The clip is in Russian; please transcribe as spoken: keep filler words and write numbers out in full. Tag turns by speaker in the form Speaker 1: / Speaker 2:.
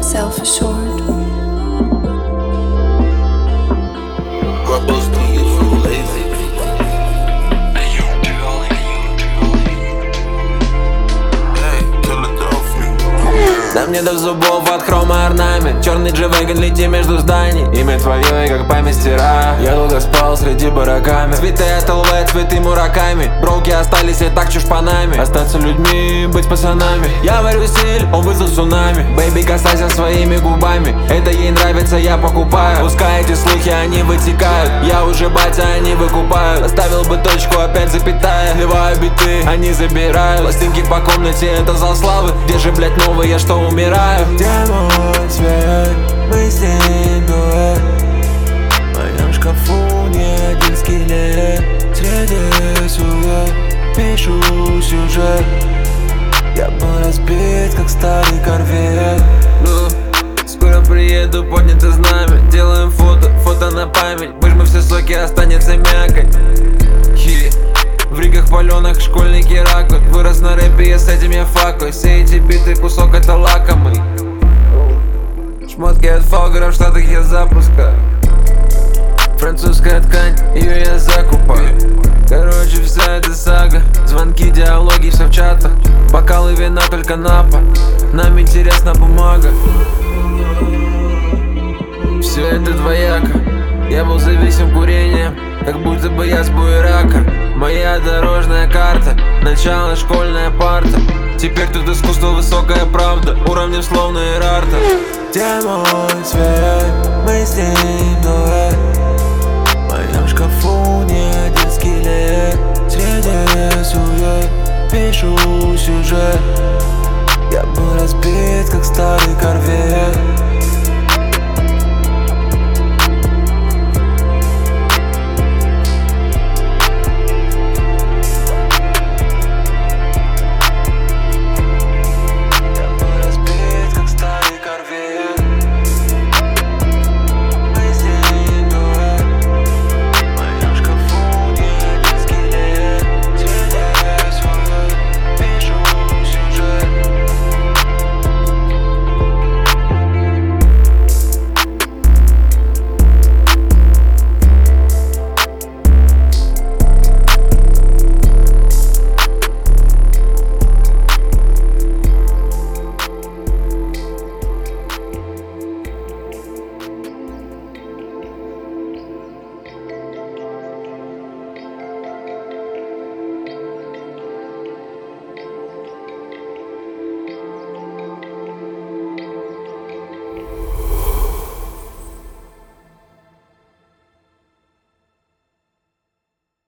Speaker 1: self-assured.
Speaker 2: Да мне до зубов от хрома орнамент. Черный G-Wagon, лети между зданий. Имя твое и как память стираю. Я долго спал среди бараками. Цветы от эл вэ, цветы мураками. Броуки остались и так чушпанами. Остаться людьми, быть пацанами. Я варю стиль, он вызвал цунами. Бэйби, касайся своими губами. Это ей нравится, я покупаю. Пускай эти слухи, они вытекают. Я уже батя, они выкупают. Оставил бы точку, опять запятая. Сливаю биты, они забирают. Пластинки по комнате, это зал славы. Где же, блять, новые, что умираю?
Speaker 3: Где мой цвет? Мы с ним дуэт. В моем шкафу не один скелет. Среди сует пишу сюжет. Я был разбит, как старый корвет.
Speaker 2: Ну, скоро приеду, поднято знамя. Делаем фото, фото на память. Выжму все соки, останется мякоть. Хи. В ригах паленых школьники ракают. Вырос на рэпе, я с этим я факаю. Все эти биты, кусок это лакомый. Шмотки от Фолгера, в Штатах я запускаю. Французская ткань, ее я закупаю. Короче, вся эта сага. Звонки, диалоги, все в чатах. Бокалы вина, только напа. Нам интересна бумага. Все это двояко. Я был зависим курением, как будто бы я с буерака. Моя дорожная карта, начало школьная парта. Теперь тут искусство, высокая правда, уровнем словно Эрарта.
Speaker 3: Где мой цвет? Мы с ним дуэт. В моем шкафу не один скелет. Среди сует пишу сюжет. Я был разбит.